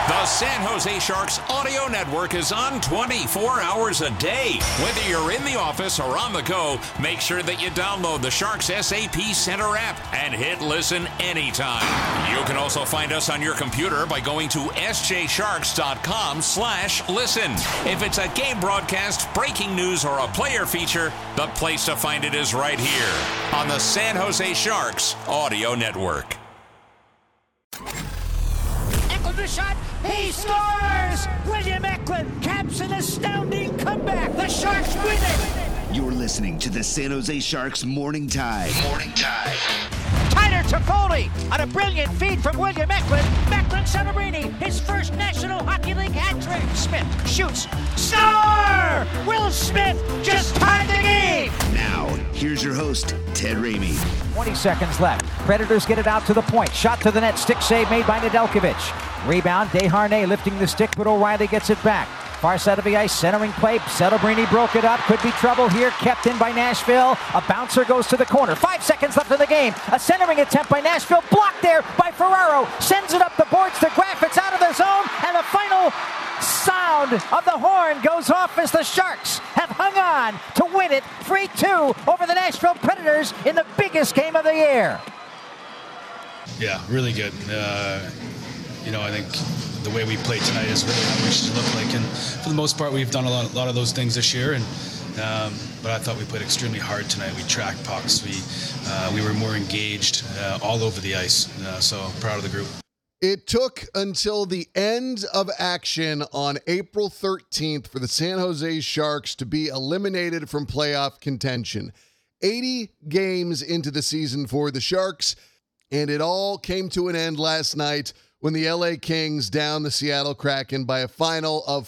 The San Jose Sharks audio network is on 24 hours a day. Whether you're in the office or on the go, make sure that you download the Sharks SAP Center app and hit listen anytime. You can also find us on your computer by going to sjsharks.com/listen. If it's a game broadcast, breaking news, or a player feature, the place to find it is right here on the San Jose Sharks audio network. The shot, he scores! William Eklund caps an astounding comeback. The Sharks win it! You're listening to the San Jose Sharks Morning Tide. Morning Tide. Tyler Toffoli on a brilliant feed from William Eklund. Macklin Celebrini, his first National Hockey League hat trick. Smith shoots. Star! Will Smith just tied the game! Now, here's your host, Ted Ramey. 20 seconds left. Predators get it out to the point. Shot to the net. Stick save made by Nedeljkovic. Rebound. Desharnais lifting the stick, but O'Reilly gets it back. Far side of the ice, centering play. Celebrini broke it up. Could be trouble here. Kept in by Nashville. A bouncer goes to the corner. 5 seconds left in the game. A centering attempt by Nashville. Blocked there by Ferraro. Sends it up the boards to Graff. It's out of the zone. And the final sound of the horn goes off as the Sharks have hung on to win it 3-2 over the Nashville Predators in the biggest game of the year. Yeah, really good. I think the way we played tonight is really how we should look like. And for the most part, we've done a lot of those things this year. But I thought we played extremely hard tonight. We tracked pucks. We were more engaged all over the ice. So proud of the group. It took until the end of action on April 13th for the San Jose Sharks to be eliminated from playoff contention. 80 games into the season for the Sharks, and it all came to an end last night when the LA Kings downed the Seattle Kraken by a final of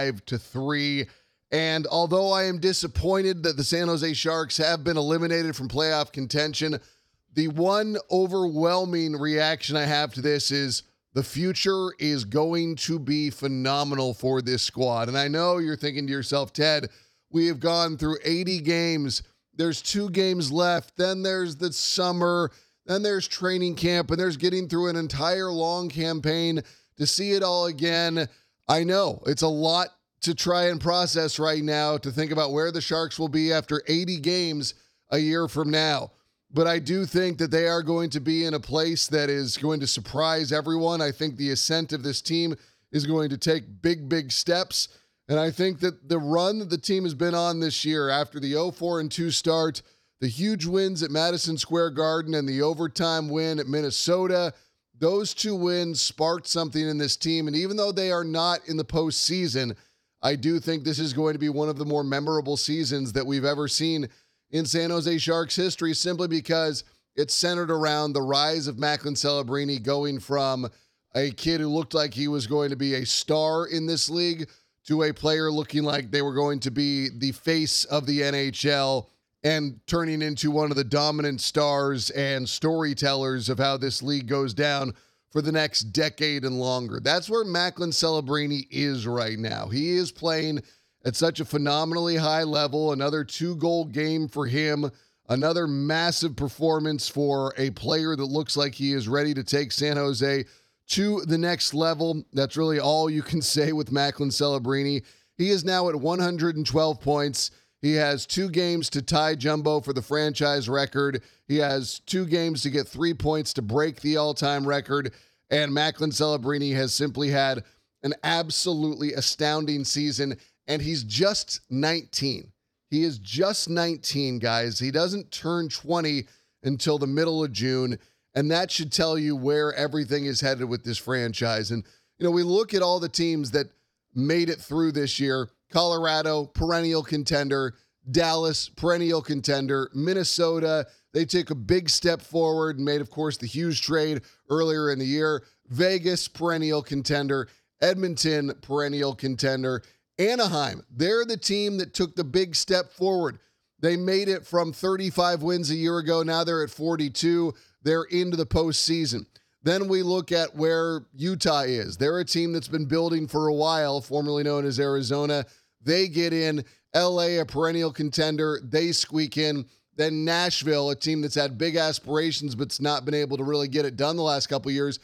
5-3. And although I am disappointed that the San Jose Sharks have been eliminated from playoff contention, the one overwhelming reaction I have to this is the future is going to be phenomenal for this squad. And I know you're thinking to yourself, Ted, we have gone through 80 games. There's 2 games left. Then there's the summer. Then there's training camp, and there's getting through an entire long campaign to see it all again. I know it's a lot to try and process right now to think about where the Sharks will be after 80 games a year from now. But I do think that they are going to be in a place that is going to surprise everyone. I think the ascent of this team is going to take big, big steps. And I think that the run that the team has been on this year after the 0-4-2 start, the huge wins at Madison Square Garden and the overtime win at Minnesota, those 2 wins sparked something in this team. And even though they are not in the postseason, I do think this is going to be one of the more memorable seasons that we've ever seen in San Jose Sharks history, simply because it's centered around the rise of Macklin Celebrini going from a kid who looked like he was going to be a star in this league to a player looking like they were going to be the face of the NHL and turning into one of the dominant stars and storytellers of how this league goes down for the next decade and longer. That's where Macklin Celebrini is right now. He is playing at such a phenomenally high level. Another 2-goal game for him. Another massive performance for a player that looks like he is ready to take San Jose to the next level. That's really all you can say with Macklin Celebrini. He is now at 112 points. He has 2 games to tie Jumbo for the franchise record. He has 2 games to get 3 points to break the all-time record. And Macklin Celebrini has simply had an absolutely astounding season. And he's just 19. He is just 19, guys. He doesn't turn 20 until the middle of June. And that should tell you where everything is headed with this franchise. And, we look at all the teams that made it through this year. Colorado, perennial contender. Dallas, perennial contender. Minnesota, they took a big step forward and made, of course, the huge trade earlier in the year. Vegas, perennial contender. Edmonton, perennial contender. Anaheim, they're the team that took the big step forward. They made it from 35 wins a year ago. Now they're at 42. They're into the postseason. Then we look at where Utah is. They're a team that's been building for a while, formerly known as Arizona. They get in. LA, a perennial contender. They squeak in. Then Nashville, a team that's had big aspirations but's not been able to really get it done the last couple of years.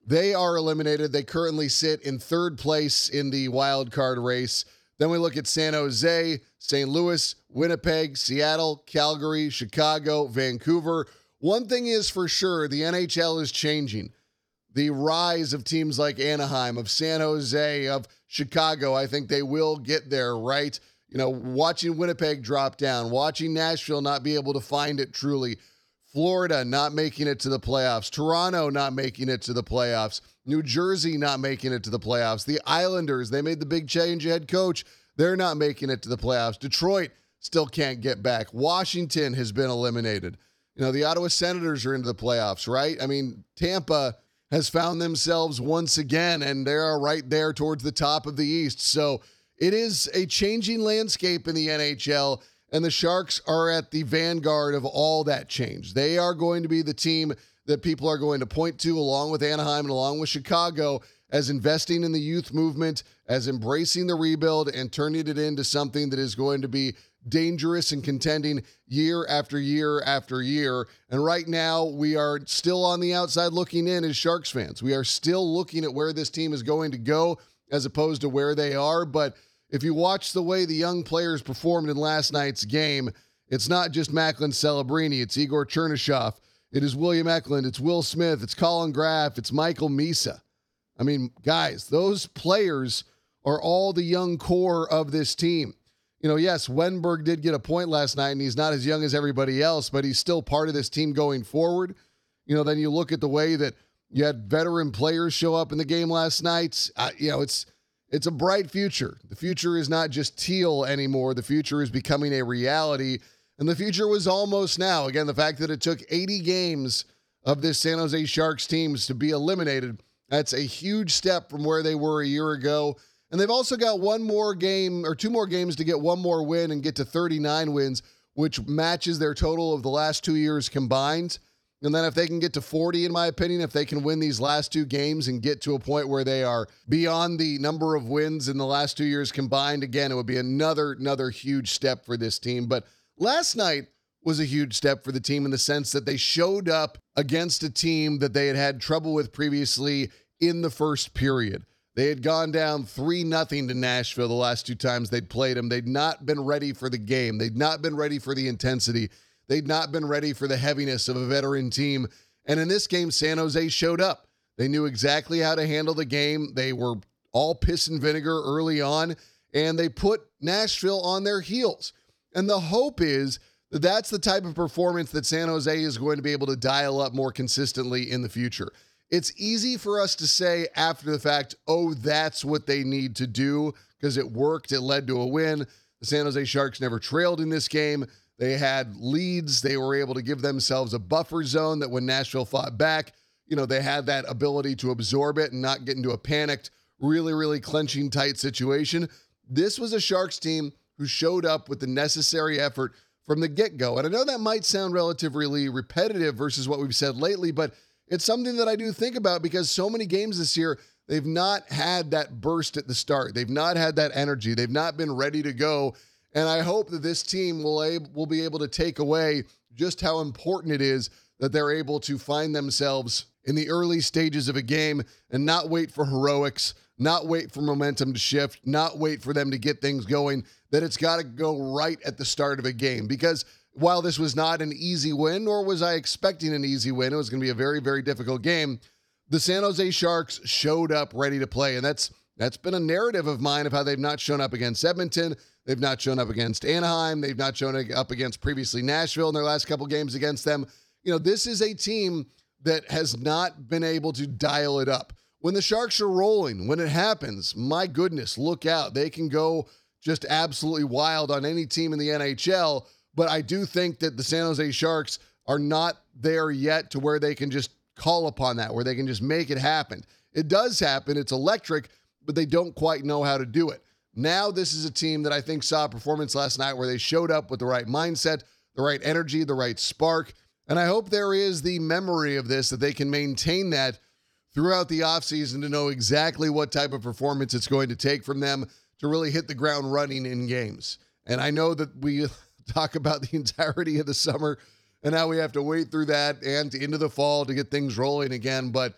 They are eliminated. They currently sit in third place in the wild card race. Then we look at San Jose, St. Louis, Winnipeg, Seattle, Calgary, Chicago, Vancouver. One thing is for sure, the NHL is changing. The rise of teams like Anaheim, of San Jose, of Chicago, I think they will get there, right? You know, watching Winnipeg drop down, watching Nashville not be able to find it truly, Florida not making it to the playoffs, Toronto not making it to the playoffs, New Jersey not making it to the playoffs, the Islanders, they made the big change of head coach, they're not making it to the playoffs. Detroit still can't get back. Washington has been eliminated. You know, the Ottawa Senators are into the playoffs, right? I mean, Tampa has found themselves once again, and they are right there towards the top of the East. So it is a changing landscape in the NHL, and the Sharks are at the vanguard of all that change. They are going to be the team that people are going to point to, along with Anaheim and along with Chicago, as investing in the youth movement, as embracing the rebuild and turning it into something that is going to be dangerous and contending year after year after year. And right now, we are still on the outside looking in as Sharks fans. We are still looking at where this team is going to go as opposed to where they are. But if you watch the way the young players performed in last night's game, it's not just Macklin Celebrini, it's Igor Chernyshov, it is William Eklund, it's Will Smith, it's Colin Graff, it's Michael Misa. I mean, guys, those players are all the young core of this team. You know, yes, Wenberg did get a point last night, and he's not as young as everybody else, but he's still part of this team going forward. You know, then you look at the way that you had veteran players show up in the game last night. You know, it's a bright future. The future is not just teal anymore. The future is becoming a reality, and the future was almost now. Again, the fact that it took 80 games of this San Jose Sharks teams to be eliminated, that's a huge step from where they were a year ago. And they've also got one more game or two more games to get one more win and get to 39 wins, which matches their total of the last 2 years combined. And then if they can get to 40, in my opinion, if they can win these last two games and get to a point where they are beyond the number of wins in the last 2 years combined, again, it would be another huge step for this team. But last night was a huge step for the team in the sense that they showed up against a team that they had had trouble with previously in the first period. They had gone down 3-0 to Nashville the last two times they'd played them. They'd not been ready for the game. They'd not been ready for the intensity. They'd not been ready for the heaviness of a veteran team. And in this game, San Jose showed up. They knew exactly how to handle the game. They were all piss and vinegar early on, and they put Nashville on their heels. And the hope is that that's the type of performance that San Jose is going to be able to dial up more consistently in the future. It's easy for us to say after the fact, oh, that's what they need to do because it worked. It led to a win. The San Jose Sharks never trailed in this game. They had leads. They were able to give themselves a buffer zone that when Nashville fought back, you know, they had that ability to absorb it and not get into a panicked, really clenching tight situation. This was a Sharks team who showed up with the necessary effort from the get-go. And I know that might sound relatively repetitive versus what we've said lately, but it's something that I do think about because so many games this year, they've not had that burst at the start. They've not had that energy. They've not been ready to go. And I hope that this team will be able to take away just how important it is that they're able to find themselves in the early stages of a game and not wait for heroics, not wait for momentum to shift, not wait for them to get things going, that it's got to go right at the start of a game. Because while this was not an easy win, nor was I expecting an easy win, it was going to be a very difficult game, the San Jose Sharks showed up ready to play. And that's been a narrative of mine of how they've not shown up against Edmonton. They've not shown up against Anaheim. They've not shown up against previously Nashville in their last couple games against them. You know, this is a team that has not been able to dial it up. When the Sharks are rolling, when it happens, my goodness, look out. They can go just absolutely wild on any team in the NHL. But I do think that the San Jose Sharks are not there yet to where they can just call upon that, where they can just make it happen. It does happen. It's electric, but they don't quite know how to do it. Now this is a team that I think saw a performance last night where they showed up with the right mindset, the right energy, the right spark. And I hope there is the memory of this, that they can maintain that throughout the offseason to know exactly what type of performance it's going to take from them to really hit the ground running in games. And I know that we talk about the entirety of the summer and how we have to wait through that and into the fall to get things rolling again. But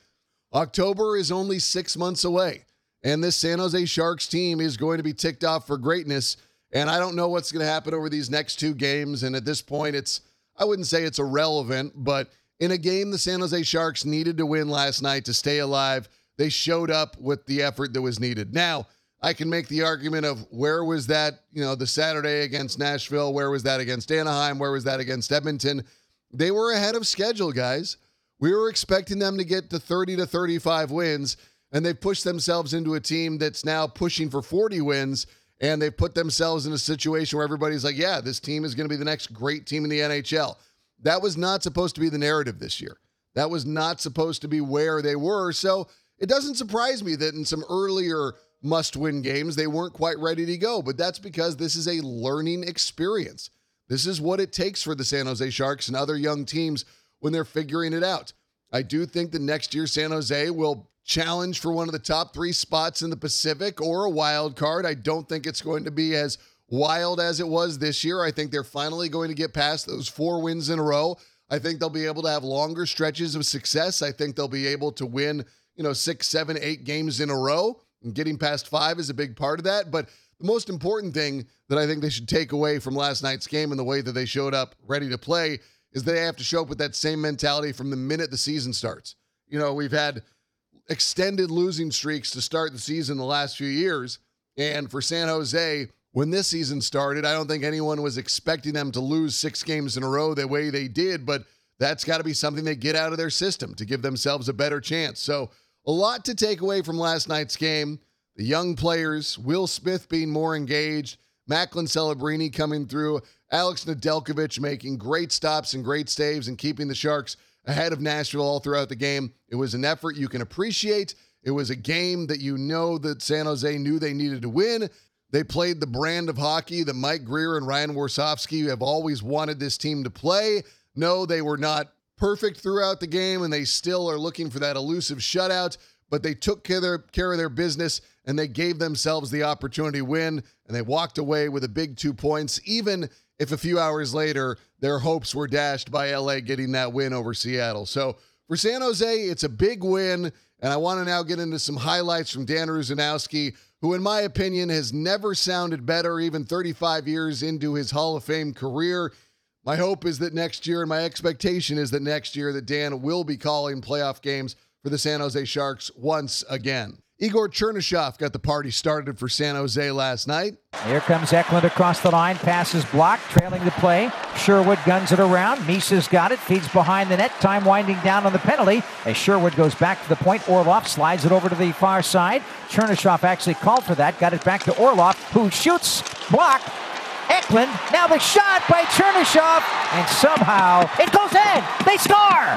October is only 6 months away, and this San Jose Sharks team is going to be ticked off for greatness, and I don't know what's going to happen over these next 2 games, and at this point, I wouldn't say it's irrelevant, but in a game the San Jose Sharks needed to win last night to stay alive, they showed up with the effort that was needed. Now, I can make the argument of where was that, the Saturday against Nashville, where was that against Anaheim, where was that against Edmonton? They were ahead of schedule, guys. We were expecting them to get to 30 to 35 wins, and they've pushed themselves into a team that's now pushing for 40 wins, and they've put themselves in a situation where everybody's like, yeah, this team is going to be the next great team in the NHL. That was not supposed to be the narrative this year. That was not supposed to be where they were, so it doesn't surprise me that in some earlier must-win games, they weren't quite ready to go, but that's because this is a learning experience. This is what it takes for the San Jose Sharks and other young teams when they're figuring it out. I do think that next year San Jose will challenge for one of the top 3 spots in the Pacific or a wild card. I don't think it's going to be as wild as it was this year. I think they're finally going to get past those 4 wins in a row. I think they'll be able to have longer stretches of success. I think they'll be able to win, 6, 7, 8 games in a row. And getting past 5 is a big part of that. But the most important thing that I think they should take away from last night's game and the way that they showed up ready to play is they have to show up with that same mentality from the minute the season starts. We've had extended losing streaks to start the season the last few years. And for San Jose, when this season started, I don't think anyone was expecting them to lose 6 games in a row the way they did, but that's got to be something they get out of their system to give themselves a better chance. So a lot to take away from last night's game. The young players, Will Smith being more engaged, Macklin Celebrini coming through, Alex Nedeljkovic making great stops and great saves and keeping the Sharks ahead of Nashville all throughout the game. It was an effort you can appreciate. It was a game that that San Jose knew they needed to win. They played the brand of hockey that Mike Grier and Ryan Warsofsky have always wanted this team to play. No, they were not perfect throughout the game, and they still are looking for that elusive shutout, but they took care of their business, and they gave themselves the opportunity to win, and they walked away with a big 2 points, even if a few hours later their hopes were dashed by LA getting that win over Seattle. So for San Jose, it's a big win, and I want to now get into some highlights from Dan Rusanowsky, who in my opinion has never sounded better, even 35 years into his Hall of Fame career. My hope is that next year, and my expectation is that next year, that Dan will be calling playoff games for the San Jose Sharks once again. Igor Chernyshov got the party started for San Jose last night. Here comes Eklund across the line, passes blocked, trailing the play. Sherwood guns it around. Misa's got it, feeds behind the net. Time winding down on the penalty as Sherwood goes back to the point. Orlov slides it over to the far side. Chernyshov actually called for that, got it back to Orlov, who shoots, block. Eklund, now the shot by Chernyshov, and somehow it goes in. They score!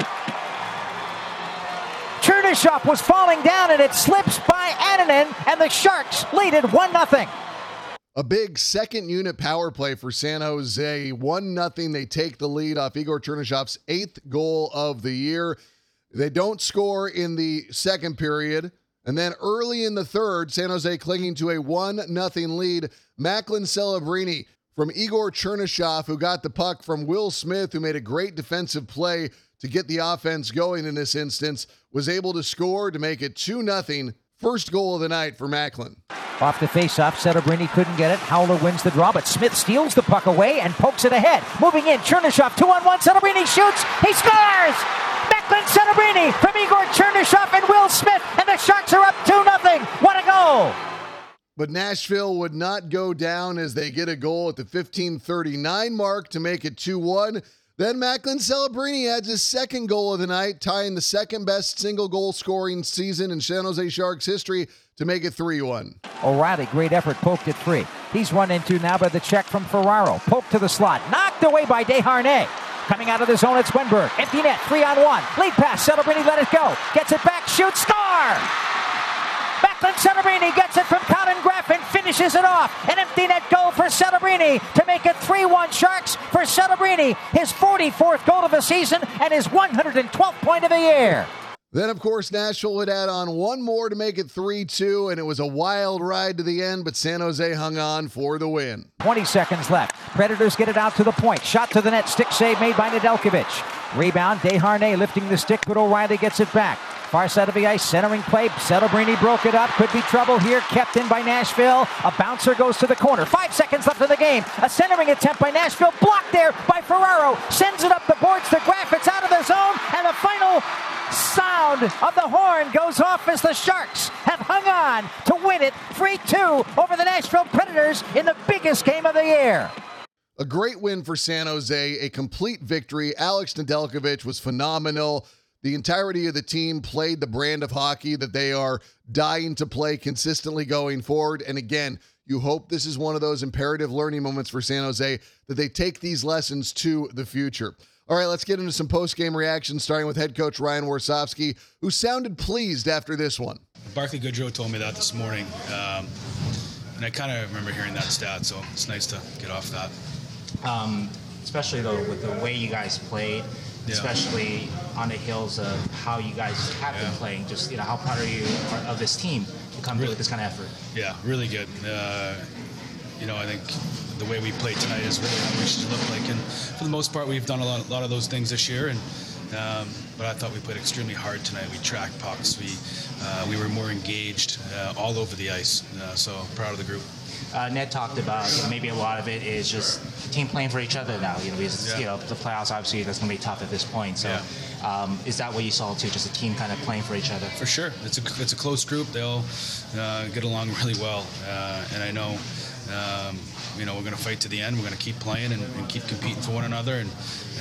Chernyshov was falling down, and it slips by Annunen, and the Sharks lead it 1-0. A big second unit power play for San Jose. 1-0. They take the lead off Igor Chernyshov's 8th goal of the year. They don't score in the second period. And then early in the third, San Jose clinging to a 1-0 lead. Macklin Celebrini from Igor Chernyshev, who got the puck from Will Smith, who made a great defensive play to get the offense going in this instance, was able to score to make it 2-0. First goal of the night for Macklin. Off the face-off, Celebrini couldn't get it. Howler wins the draw, but Smith steals the puck away and pokes it ahead. Moving in, Chernyshov, 2-on-1, Celebrini shoots, he scores! Macklin Celebrini from Igor Chernyshov and Will Smith, and the Sharks are up 2-0. What a goal! But Nashville would not go down as they get a goal at the 15:39 mark to make it 2-1. Then Macklin Celebrini adds his second goal of the night, tying the second best single goal scoring season in San Jose Sharks history to make it 3-1. O'Reilly, great effort, poked it free. He's run into now by the check from Ferraro. Poked to the slot, knocked away by Desharnais. Coming out of the zone, it's Wenberg. Empty net, 3-on-1. Lead pass, Celebrini let it go. Gets it back, shoots, score! Macklin Celebrini gets it from Colin Graffin, finishes it off. An empty net goal for Celebrini to make it 3-1 Sharks for Celebrini. His 44th goal of the season and his 112th point of the year. Then, of course, Nashville would add on one more to make it 3-2, and it was a wild ride to the end, but San Jose hung on for the win. 20 seconds left. Predators get it out to the point. Shot to the net. Stick save made by Nedeljkovic. Rebound, Desharnais lifting the stick, but O'Reilly gets it back. Far side of the ice, centering play. Celebrini broke it up. Could be trouble here. Kept in by Nashville. A bouncer goes to the corner. 5 seconds left in the game. A centering attempt by Nashville. Blocked there by Ferraro. Sends it up the boards to Graff. It's out of the zone. And the final sound of the horn goes off as the Sharks have hung on to win it 3-2 over the Nashville Predators in the biggest game of the year. A great win for San Jose, a complete victory. Alex Nedeljkovic was phenomenal. The entirety of the team played the brand of hockey that they are dying to play consistently going forward. And again, you hope this is one of those imperative learning moments for San Jose, that they take these lessons to the future. All right, let's get into some post-game reactions, starting with head coach Ryan Warsofsky, who sounded pleased after this one. Barclay Goodrow told me that this morning, and I kind of remember hearing that stat, so it's nice to get off that. Especially though with the way you guys played, especially on the heels of how you guys have been playing. Just how proud are you of this team to come through with this kind of effort? Yeah, really good. I think the way we played tonight is really how we should look like, and for the most part, we've done a lot of those things this year. And but I thought we played extremely hard tonight. We tracked pucks. We were more engaged all over the ice. So proud of the group. Ned talked about maybe a lot of it is just the team playing for each other now. Because the playoffs, obviously that's going to be tough at this point. So is that what you saw too? Just a team kind of playing for each other? For sure. It's a close group. They all get along really well, and I know. We're going to fight to the end. We're going to keep playing and keep competing for one another. And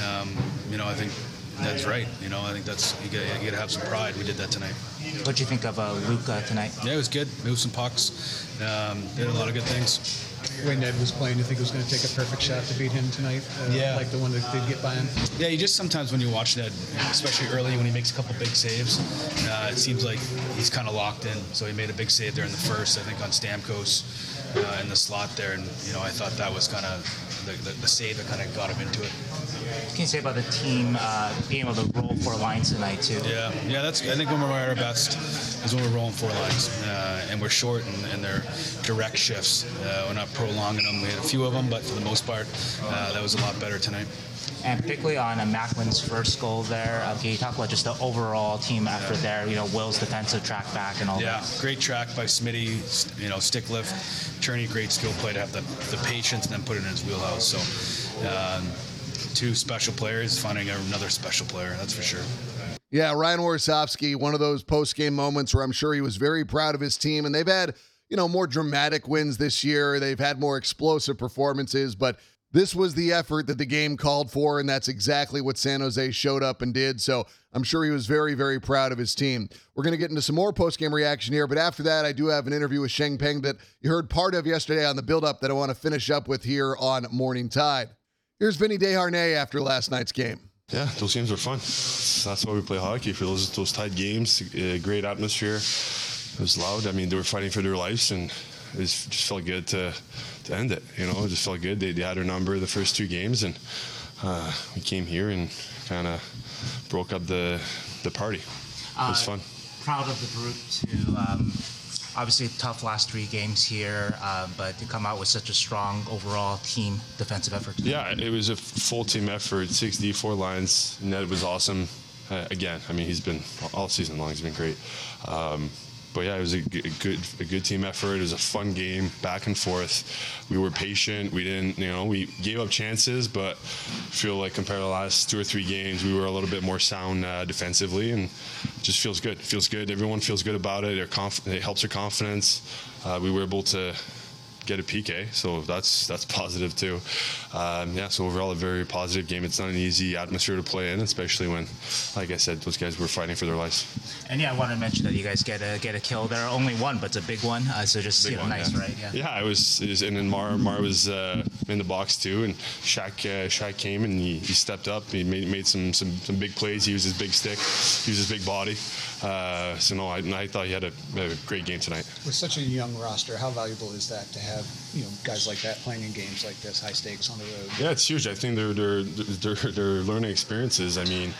I think that's right. I think that's you got to have some pride. We did that tonight. What do you think of Luka tonight? Yeah, it was good. Moved some pucks. Did a lot of good things. The way Ned was playing, you think it was going to take a perfect shot to beat him tonight? Like the one that did get by him? Yeah, you just sometimes when you watch Ned, especially early when he makes a couple big saves, it seems like he's kind of locked in. So he made a big save there in the first, I think, on Stamkos in the slot there. And, I thought that was kind of the save that kind of got him into it. What can you say about the team being able to roll 4 lines tonight, too? Yeah. I think when we're at our best is when we're rolling 4 lines. And we're short and they're direct shifts. We're not prolonging them. We had a few of them, but for the most part, that was a lot better tonight. And particularly on Macklin's first goal there, can you talk about just the overall team effort there? Will's defensive track back and all that. Yeah, great track by Smitty. Stick lift. Cherney, great skill play to have the patience and then put it in his wheelhouse. So, 2 special players finding another special player. That's for sure. Yeah, Ryan Warsofsky, one of those post-game moments where I'm sure he was very proud of his team, and they've had more dramatic wins this year. They've had more explosive performances, but this was the effort that the game called for, and that's exactly what San Jose showed up and did. So I'm sure he was very, very proud of his team. We're going to get into some more post-game reaction here, but after that, I do have an interview with Sheng Peng that you heard part of yesterday on the build-up that I want to finish up with here on Morning Tide. Here's Vinny Desharnais after last night's game. Yeah, those games are fun. That's why we play hockey, for those tight games. Great atmosphere. It was loud. I mean, they were fighting for their lives, and it just felt good to end it. It just felt good. They had our number the first 2 games, and we came here and kind of broke up the party. It was fun. Proud of the group to obviously tough last 3 games here, but to come out with such a strong overall team defensive effort. Yeah, it was a full team effort. 6D, 4 lines. Ned was awesome. Again, I mean, he's been all season long. He's been great. But yeah, it was a good team effort. It was a fun game, back and forth. We were patient. We didn't, we gave up chances, but I feel like compared to the last 2 or 3 games, we were a little bit more sound defensively, and it just feels good. It feels good. Everyone feels good about it. It helps their confidence. We were able to get a PK, so that's positive too. So overall a very positive game. It's not an easy atmosphere to play in, especially when, like I said, those guys were fighting for their lives. And I wanted to mention that you guys get a kill there, only one, but it's a big one. So just nice, right? Yeah, it was, and then Mar was in the box too, and Shaq came and he stepped up. He made some big plays. He used his big stick, he used his big body. I thought he had a great game tonight. With such a young roster, how valuable is that to have guys like that playing in games like this, high stakes on the road? Yeah, it's huge. I think they're learning experiences. I mean,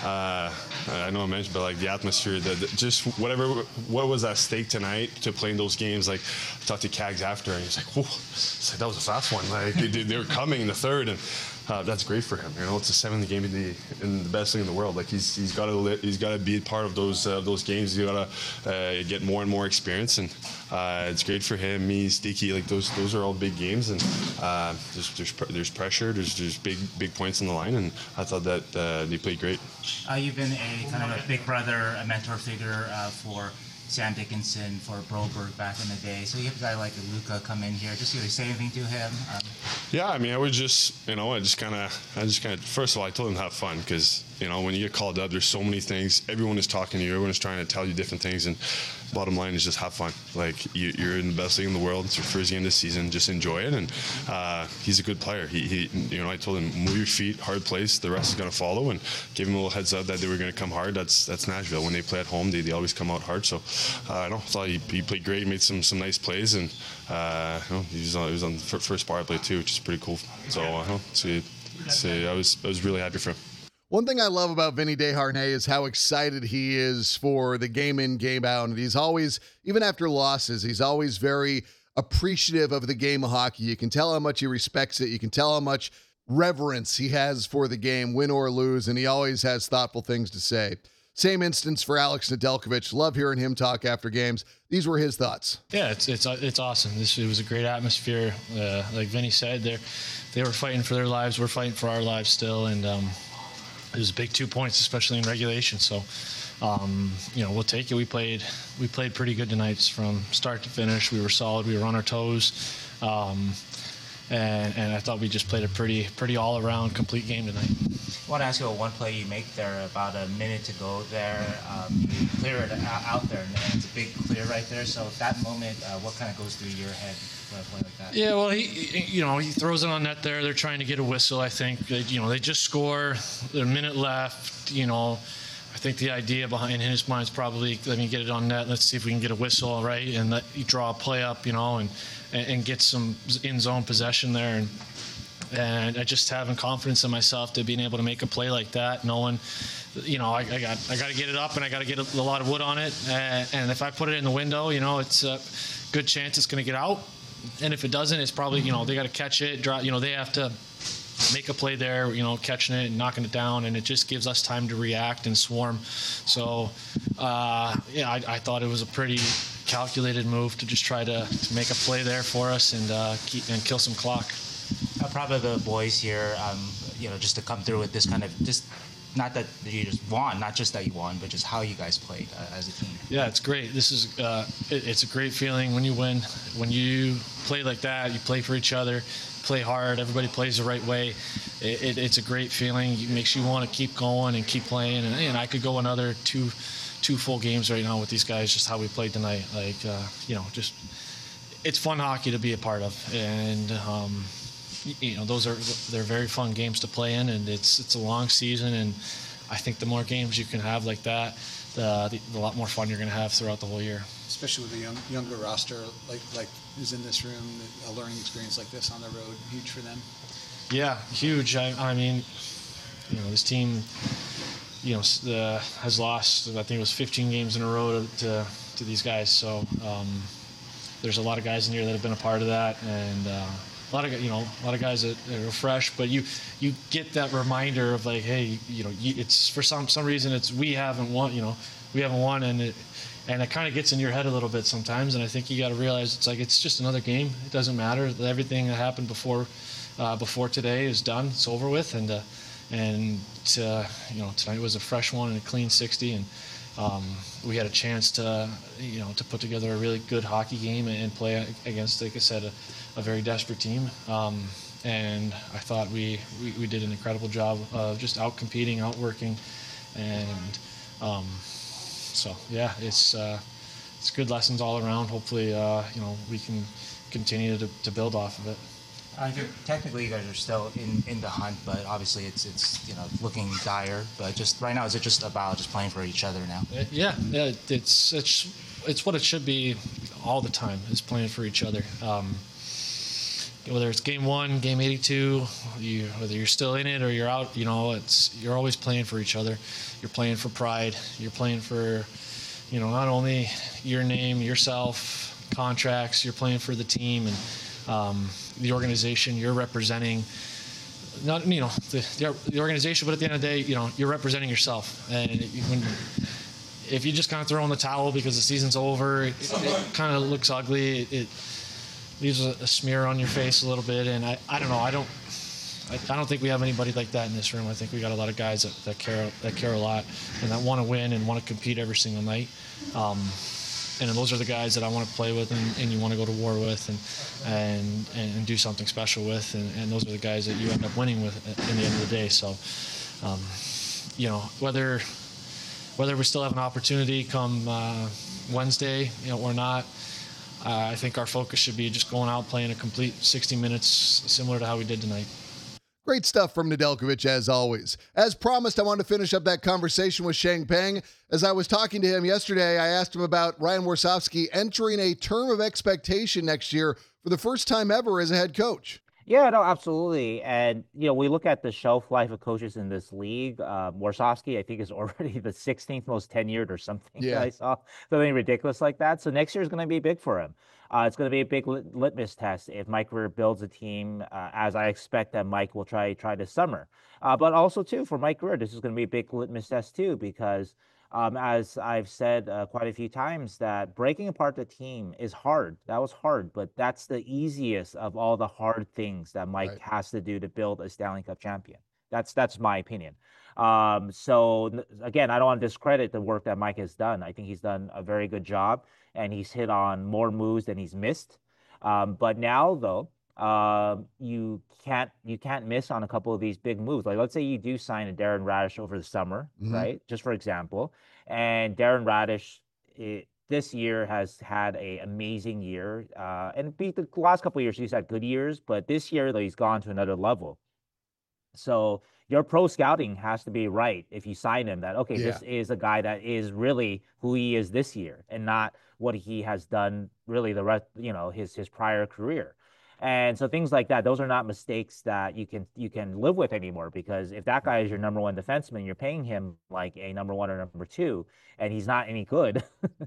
I know I mentioned, but like the atmosphere, just what was at stake tonight to play in those games. Like I talked to Cags after, and he's like, "Whoa, that was a fast one." Like they were coming in the third, and that's great for him. You know, it's the 7th game in the best league in the world. Like he's got to be a part of those games. He's got to get more and more experience, and it's great for him. Me, Sticky, like those are all big games, and there's pressure. There's big points on the line, and I thought that they played great. You've been a kind of a big brother, a mentor figure for Sam Dickinson, for Broberg back in the day. So you have a guy like Luka come in here. Just say anything to him? Yeah, I mean, I would just, I just kind of, first of all, I told him to have fun, because, when you get called up, there's so many things. Everyone is talking to you. Everyone is trying to tell you different things. And bottom line is just have fun. Like, you're in the best league in the world. It's your first game this season. Just enjoy it. And he's a good player. He I told him, move your feet, hard place. The rest is going to follow. And gave him a little heads up that they were going to come hard. That's Nashville. When they play at home, they always come out hard. So I thought he played great. He made some nice plays. And he was on the first power play too, which is pretty cool. So I was really happy for him. One thing I love about Vinny Desharnais is how excited he is for the game in, game out. And he's always, even after losses, he's always very appreciative of the game of hockey. You can tell how much he respects it. You can tell how much reverence he has for the game, win or lose. And he always has thoughtful things to say. Same instance for Alex Nedeljkovic. Love hearing him talk after games. These were his thoughts. Yeah, it's awesome. It was a great atmosphere. Like Vinny said, they were fighting for their lives. We're fighting for our lives still. And, it was a big 2 points, especially in regulation. So, we'll take it. We played pretty good tonight from start to finish. We were solid. We were on our toes. And I thought we just played a pretty all-around complete game tonight. I want to ask you about one play you make there, about a minute to go there. You clear it out there, and it's a big clear right there. So at that moment, what kind of goes through your head for a play like that? Yeah, well, he throws it on net there. They're trying to get a whistle, I think. They just score. There's a minute left. I think the idea behind his mind is probably, let me get it on net. Let's see if we can get a whistle, right? And let you draw a play up, and get some in-zone possession there. And I just having confidence in myself to being able to make a play like that, knowing, I got to get it up and I got to get a lot of wood on it. And if I put it in the window, it's a good chance it's going to get out. And if it doesn't, it's probably, they got to catch it, draw, they have to make a play there, catching it and knocking it down, and it just gives us time to react and swarm. So, I thought it was a pretty calculated move to just try to make a play there for us and kill some clock. Proud of the boys here, just to come through with this kind of not that you just won, not just that you won, but just how you guys played as a team. Yeah, it's great. This is it's a great feeling when you win. When you play like that, you play for each other, play hard. Everybody plays the right way. It's a great feeling. It makes you want to keep going and keep playing. And I could go another two full games right now with these guys. Just how we played tonight. Just it's fun hockey to be a part of, and they're very fun games to play in, and it's a long season, and I think the more games you can have like that, the lot more fun you're going to have throughout the whole year. Especially with a younger roster like is in this room, a learning experience like this on the road, huge for them. Yeah, huge. I mean, this team, has lost. I think it was 15 games in a row to these guys. So there's a lot of guys in here that have been a part of that, and a lot of guys that are fresh. But you get that reminder of like, hey, it's for some reason we haven't won. We haven't won, and it kind of gets in your head a little bit sometimes. And I think you got to realize it's just another game. It doesn't matter. Everything that happened before today is done. It's over with, and tonight was a fresh one and a clean 60, and we had a chance to put together a really good hockey game and play against, like I said, a very desperate team. And I thought we did an incredible job of just out-competing, outworking, and so yeah, it's good lessons all around. Hopefully, we can continue to build off of it. Technically, you guys are still in the hunt, but obviously it's looking dire. But just right now, is it just about just playing for each other now? Yeah, it's what it should be all the time. Is playing for each other. Whether it's game 1, game 82, whether you're still in it or you're out, you're always playing for each other. You're playing for pride. You're playing for, not only your name, yourself, contracts. You're playing for the team and the organization. You're representing not the organization, but at the end of the day, you're representing yourself, and if you just kind of throw in the towel because the season's over, it kind of looks ugly. It leaves a smear on your face a little bit, and I don't know. I don't think we have anybody like that in this room. I think we got a lot of guys that care a lot and that want to win and want to compete every single night. And those are the guys that I want to play with and you want to go to war with and do something special with. And those are the guys that you end up winning with in the end of the day. So, whether we still have an opportunity come Wednesday, or not, I think our focus should be just going out, playing a complete 60 minutes similar to how we did tonight. Great stuff from Nedeljkovic, as always. As promised, I wanted to finish up that conversation with Sheng Peng. As I was talking to him yesterday, I asked him about Ryan Warsofsky entering a term of expectation next year for the first time ever as a head coach. Yeah, no, absolutely. And, we look at the shelf life of coaches in this league. Warsofsky, I think, is already the 16th most tenured or something. Yeah. I saw something ridiculous like that. So next year is going to be big for him. It's going to be a big litmus test if Mike Grier builds a team, as I expect that Mike will try this summer. But also, too, for Mike Grier, this is going to be a big litmus test, too, because as I've said quite a few times, that breaking apart the team is hard. That was hard, but that's the easiest of all the hard things that Mike has to do to build a Stanley Cup champion. That's my opinion. So again, I don't want to discredit the work that Mike has done. I think he's done a very good job, and he's hit on more moves than he's missed. But now, though, you can't miss on a couple of these big moves. Like, let's say you do sign a Darren Radish over the summer, right? Just for example, and Darren Radish this year has had an amazing year, and the last couple of years he's had good years, but this year though he's gone to another level. So your pro scouting has to be right if you sign him that, okay, this is a guy that is really who he is this year and not what he has done really the rest, his prior career. And so things like that, those are not mistakes that you can live with anymore, because if that guy is your number one defenseman, you're paying him like a number one or number two, and he's not any good,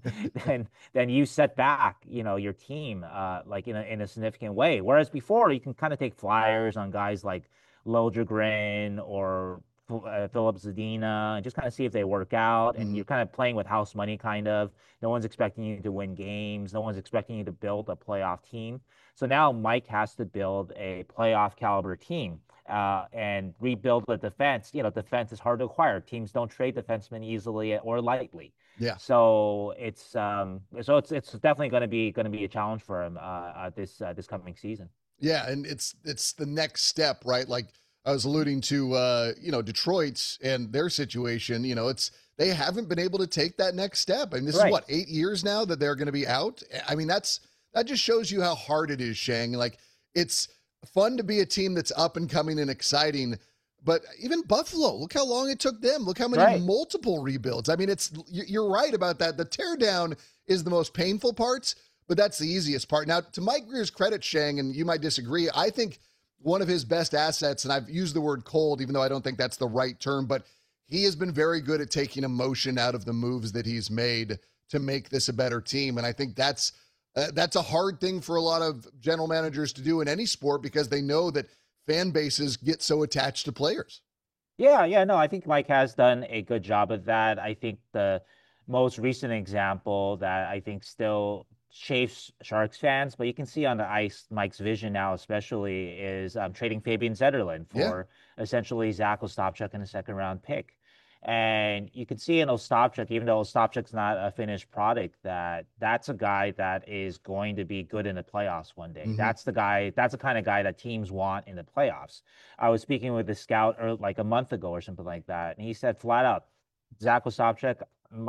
then you set back, your team like in a significant way. Whereas before, you can kind of take flyers on guys like Liljegren or Philip Zadina and just kind of see if they work out. And you're kind of playing with house money, kind of. No one's expecting you to win games. No one's expecting you to build a playoff team. So now Mike has to build a playoff caliber team and rebuild the defense. Defense is hard to acquire. Teams don't trade defensemen easily or lightly. Yeah. So it's definitely going to be a challenge for him this coming season. Yeah, and it's the next step, right? Like I was alluding to, Detroit's and their situation. They haven't been able to take that next step. I mean, this is what, 8 years now that they're going to be out. I mean, that just shows you how hard it is, Sheng. Like, it's fun to be a team that's up and coming and exciting. But even Buffalo, look how long it took them. Look how many multiple rebuilds. I mean, you're right about that. The teardown is the most painful parts, but that's the easiest part. Now, to Mike Grier's credit, Sheng, and you might disagree, I think one of his best assets, and I've used the word cold, even though I don't think that's the right term, but he has been very good at taking emotion out of the moves that he's made to make this a better team. And I think that's a hard thing for a lot of general managers to do in any sport, because they know that fan bases get so attached to players. Yeah, no, I think Mike has done a good job of that. I think the most recent example that I think still chafes Sharks fans, but you can see on the ice, Mike's vision now especially is trading Fabian Zetterlund for essentially Zach Ostapchuk and a second-round pick. And you can see in Ostapchuk, even though Ostapchuk's not a finished product, that's a guy that is going to be good in the playoffs one day. That's the kind of guy that teams want in the playoffs. I was speaking with a scout like a month ago or something like that, and he said flat out, Zach Ostapchuk,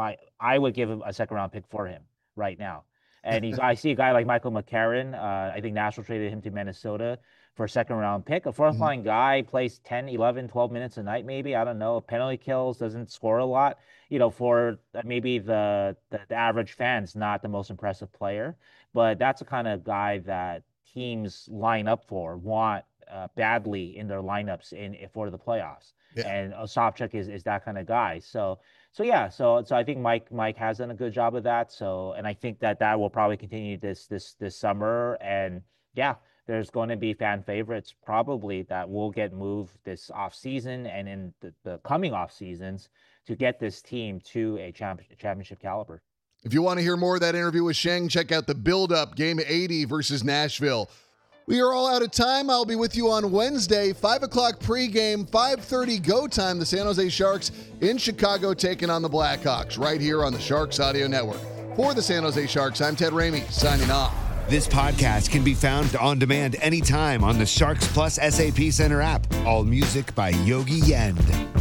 I would give him a second-round pick for him right now. And I see a guy like Michael McCarron. I think Nashville traded him to Minnesota for a second-round pick. A fourth-line guy, plays 10, 11, 12 minutes a night maybe. I don't know. Penalty kills, doesn't score a lot. For maybe the average fan's not the most impressive player. But that's the kind of guy that teams line up for, want badly in their lineups for the playoffs. Yeah. And Ostapchuk is that kind of guy. So I think Mike has done a good job of that. And I think that will probably continue this summer. And yeah, there's going to be fan favorites probably that will get moved this offseason and in the coming off seasons to get this team to a championship caliber. If you want to hear more of that interview with Sheng, check out the build-up, Game 80 versus Nashville. We are all out of time. I'll be with you on Wednesday, 5 o'clock pregame, 5:30 go time. The San Jose Sharks in Chicago taking on the Blackhawks right here on the Sharks Audio Network. For the San Jose Sharks, I'm Ted Ramey, signing off. This podcast can be found on demand anytime on the Sharks Plus SAP Center app. All music by Yogi Yend.